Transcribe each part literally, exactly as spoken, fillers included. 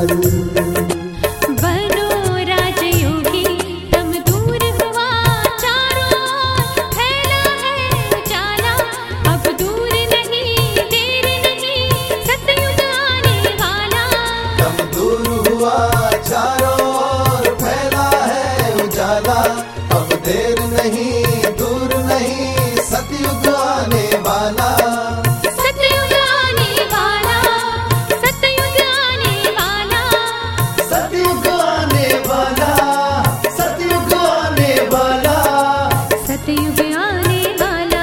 पल। बनो राजयोगी तम दूर हुआ चारों ओर, फैला है उजाला अब दूर नहीं देर नहीं सतयुग आने वाला। तम दूर हुआ चारों ओर, फैला है उजाला अब देर नहीं दूर नहीं सतयुग आने वाला। सतयुग आने वाला, सतयुग आने वाला, सतयुग आने वाला, सतयुग आने वाला। सतयुग आने वाला।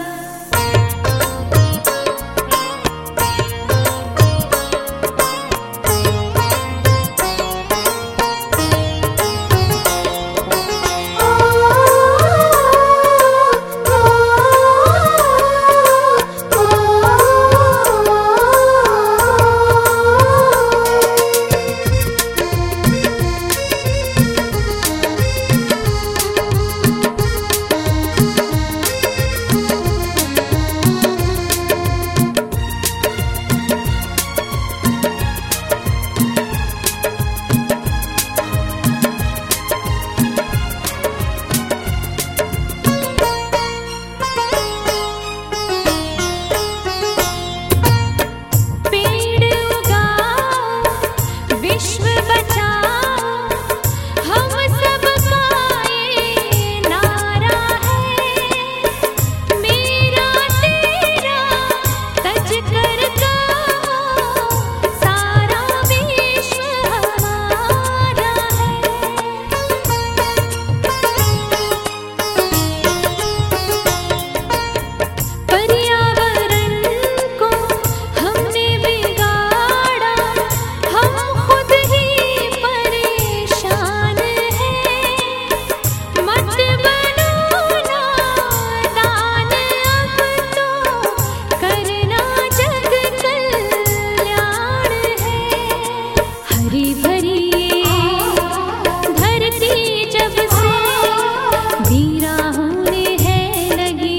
पेड़ उगाओ विश्व बचाओ, हम सबका ये नारा है। मेरा तेरा तज कर गाओ, सारा विश्व हमारा है। पर्यावरण को हमने बिगाड़ा, हम खुद ही परेशान हैं। मत बनो नादान, अब तो करना जग कल्याण है। हरी भरी ये धरती जब से वीरा होने है लगी।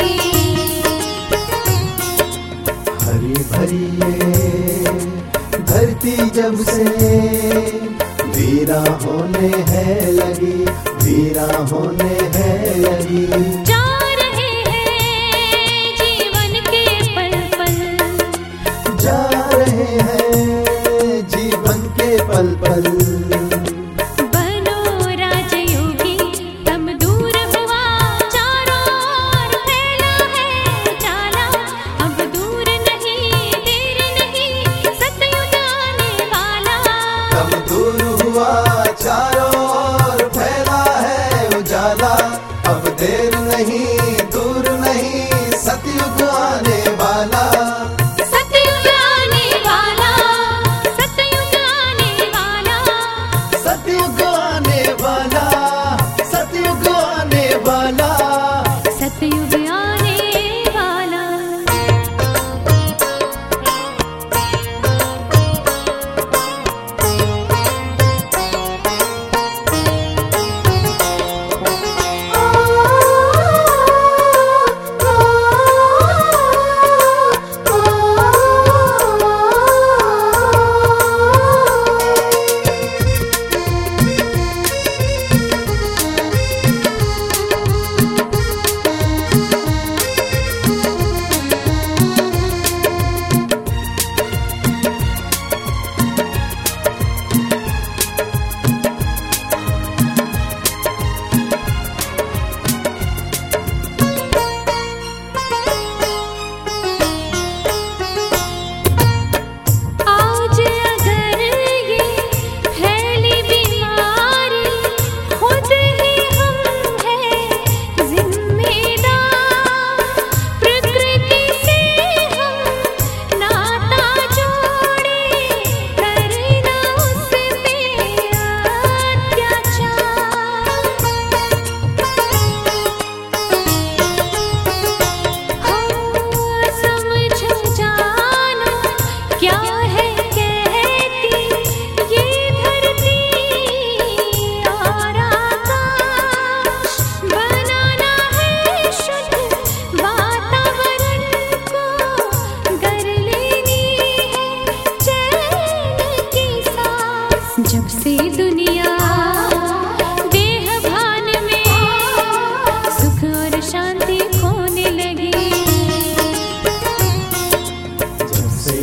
हरी भरी ये धरती जब से वीरा होने है लगी, वीरा होने है लगी। जा रहे हैं जीवन के पल पल, जा रहे हैं जीवन के पल पल। बनो राजयोगी तम दूर हुआ चारों ओर, फैला है उजाला अब दूर नहीं देर नहीं सतयुग आने वाला। तम दूर हुआ चारों ओर, फैला है उजाला अब देर नहीं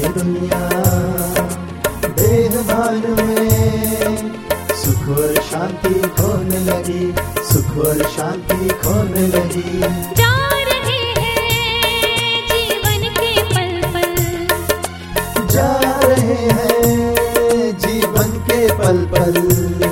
ये दुनिया देह भान में सुख और शांति खोने लगी, सुख और शांति खोने लगी। जा रहे हैं जीवन के पल पल, जा रहे हैं जीवन के पल पल।